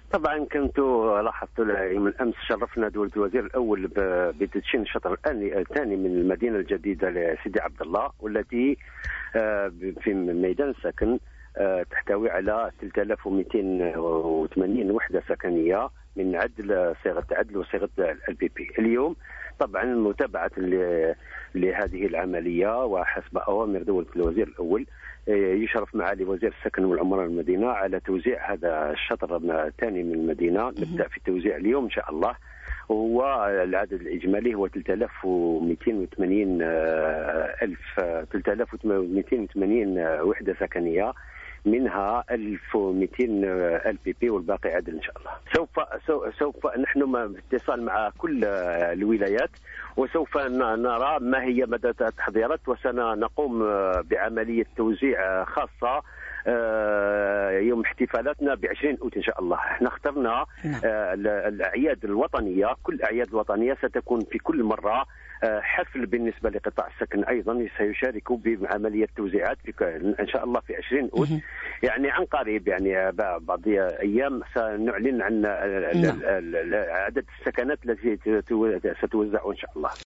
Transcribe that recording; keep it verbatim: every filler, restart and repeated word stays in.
طبعا كنت لاحظت يوم الامس شرفنا دوله الوزير الاول بتدشين الشطر الثاني من المدينه الجديده لسيدي عبد الله، والتي في ميدان السكن تحتوي على ثلاثة آلاف ومئتين وثمانين وحده سكنيه من عدل صيغه عدل وصيغه البي بي. اليوم طبعا متابعه لهذه العمليه وحسب اوامر دوله الوزير الاول يشرف معالي وزير السكن والعمران المدينه على توزيع هذا الشطر الثاني من المدينه. نبدا في التوزيع اليوم ان شاء الله، وهو العدد الاجمالي هو ثلاثة آلاف ومئتين وثمانين الف ثلاثة آلاف ومئتين وثمانين وحده سكنيه، منها ألف ومئتين البي بي والباقي عدل ان شاء الله. سوف سوف نحن في اتصال مع كل الولايات، وسوف نرى ما هي مدى التحضيرات، وسنقوم بعمليه توزيع خاصه يوم احتفالاتنا بعشرين أوت إن شاء الله. احنا اخترنا الأعياد الوطنية، كل الأعياد الوطنية ستكون في كل مرة حفل بالنسبة لقطاع السكن، أيضا سيشاركوا بعملية توزيعات في إن شاء الله في عشرين أوت، يعني عن قريب، يعني بعض أيام سنعلن عن عدد السكنات التي ستوزع إن شاء الله.